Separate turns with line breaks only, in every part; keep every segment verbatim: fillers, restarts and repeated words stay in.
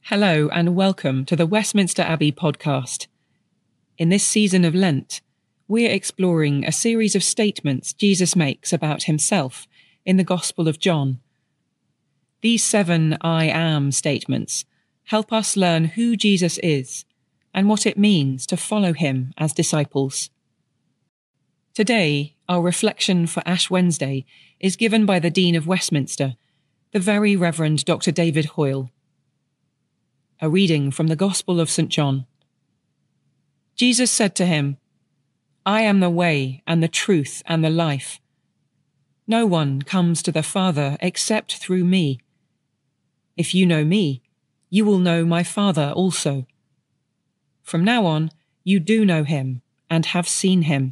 Hello and welcome to the Westminster Abbey podcast. In this season of Lent, we're exploring a series of statements Jesus makes about himself in the Gospel of John. These seven I am statements help us learn who Jesus is and what it means to follow him as disciples. Today, our reflection for Ash Wednesday is given by the Dean of Westminster, the Very Reverend Doctor David Hoyle. A reading from the Gospel of Saint John. Jesus said to him, I am the way and the truth and the life. No one comes to the Father except through me. If you know me, you will know my Father also. From now on, you do know him and have seen him.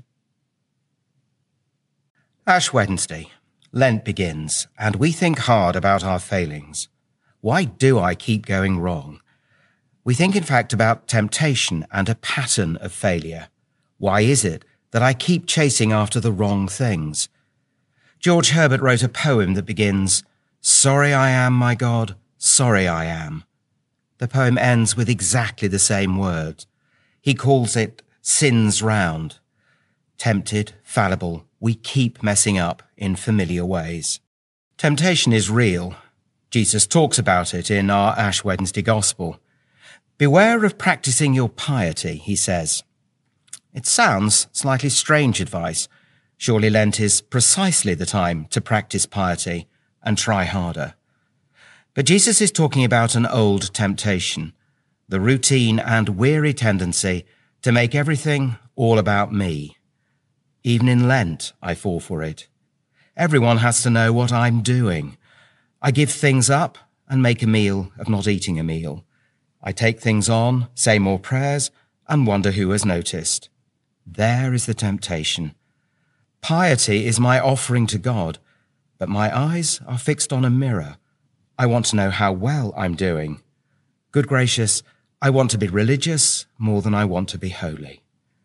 Ash Wednesday. Lent begins, and we think hard about our failings. Why do I keep going wrong? We think, in fact, about temptation and a pattern of failure. Why is it that I keep chasing after the wrong things? George Herbert wrote a poem that begins, Sorry I am, my God, sorry I am. The poem ends with exactly the same words. He calls it Sin's Round. Tempted, fallible, we keep messing up in familiar ways. Temptation is real. Jesus talks about it in our Ash Wednesday Gospel. Beware of practicing your piety, he says. It sounds slightly strange advice. Surely Lent is precisely the time to practice piety and try harder. But Jesus is talking about an old temptation, the routine and weary tendency to make everything all about me. Even in Lent, I fall for it. Everyone has to know what I'm doing. I give things up and make a meal of not eating a meal. I take things on, say more prayers, and wonder who has noticed. There is the temptation. Piety is my offering to God, but my eyes are fixed on a mirror. I want to know how well I'm doing. Good gracious, I want to be religious more than I want to be holy.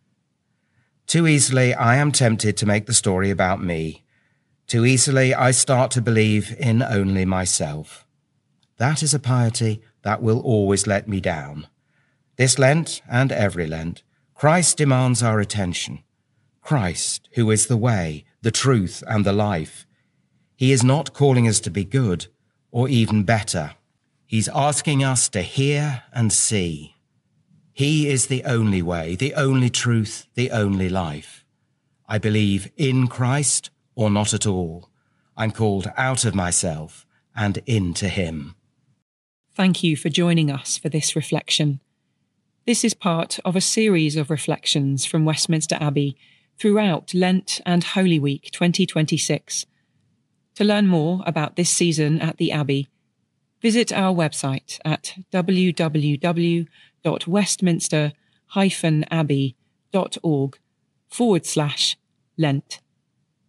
Too easily I am tempted to make the story about me. Too easily I start to believe in only myself. That is a piety that will always let me down. This Lent and every Lent, Christ demands our attention. Christ, who is the way, the truth, and the life. He is not calling us to be good, or even better. He's asking us to hear and see. He is the only way, the only truth, the only life. I believe in Christ or not at all. I'm called out of myself and into him.
Thank you for joining us for this reflection. This is part of a series of reflections from Westminster Abbey throughout Lent and Holy Week twenty twenty-six. To learn more about this season at the Abbey, visit our website at w w w dot westminster dash abbey dot org forward slash Lent.